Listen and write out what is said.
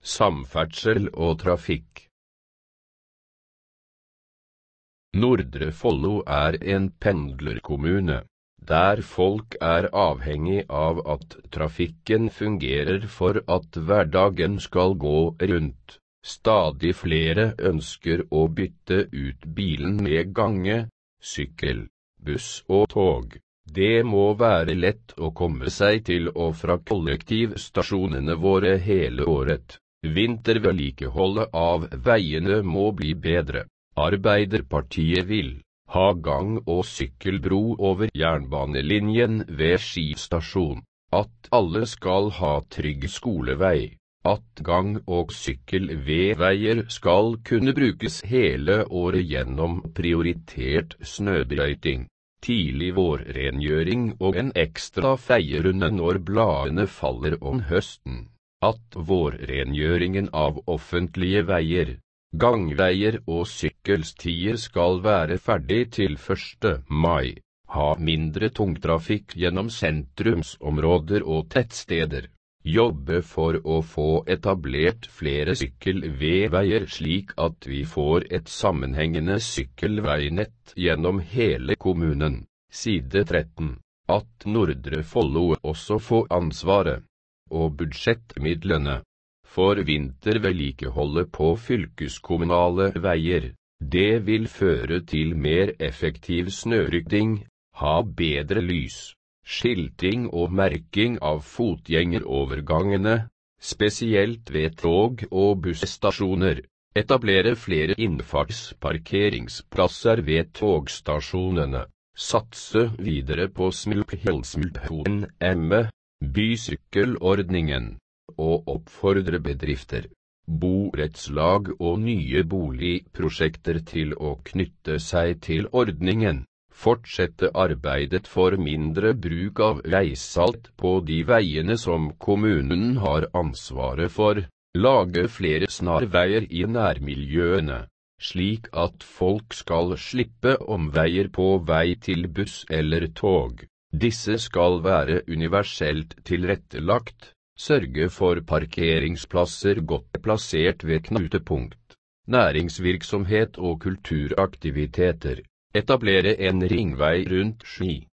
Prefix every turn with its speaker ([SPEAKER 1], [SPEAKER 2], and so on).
[SPEAKER 1] Samferdsel og trafikk. Nordre Follo er en pendlerkommune, der folk er avhengig av at trafikken fungerer for at hverdagen skal gå rundt. Stadig flere ønsker å bytte ut bilen med gange, sykkel, buss og tog. Det må være lett å komme seg til og fra kollektivstasjonene våre hele året. Vintervedlikeholdet av veiene må bli bedre. Arbeiderpartiet vil ha gang- og sykkelbro over jernbanelinjen ved Ski stasjon, at alle skal ha trygg skolevei, at gang- og sykkelveier skal kunne brukes hele året gjennom prioritert snøbrøyting, tidlig vårrengjøring og en ekstra feierunde når bladene faller om høsten, at vårrengjøringen av offentlige veier, gangveier og sykkelstier skal være ferdig til 1. mai, ha mindre tungtrafikk gjennom sentrumsområder og tettsteder, jobbe for å få etablert flere sykkelveier slik at vi får et sammenhengende sykkelveinett gjennom hele kommunen. Side 13. At Nordre Follo også får ansvaret og budsjettmidlene for vintervedlikeholdet på fylkeskommunale veier. Det vil føre til mer effektiv snørydding, ha bedre lys, skilting og merking av fotgjengerovergangene, spesielt ved tog- og busstasjoner, etablere flere innfartsparkeringsplasser ved togstasjonene, satse videre på SMULP-NM, bysykkelordningen, og oppfordre bedrifter, borettslag og nye boligprosjekter til å knytte seg til ordningen, fortsette arbeidet for mindre bruk av veisalt på de veiene som kommunen har ansvaret for, lage flere snarveier i nærmiljøene, slik at folk skal slippe omveier på vei til buss eller tog. Disse skal være universelt tilrettelagt, sørge for parkeringsplasser godt plassert ved knutepunkt, næringsvirksomhet og kulturaktiviteter, etablere en ringvei rundt Ski.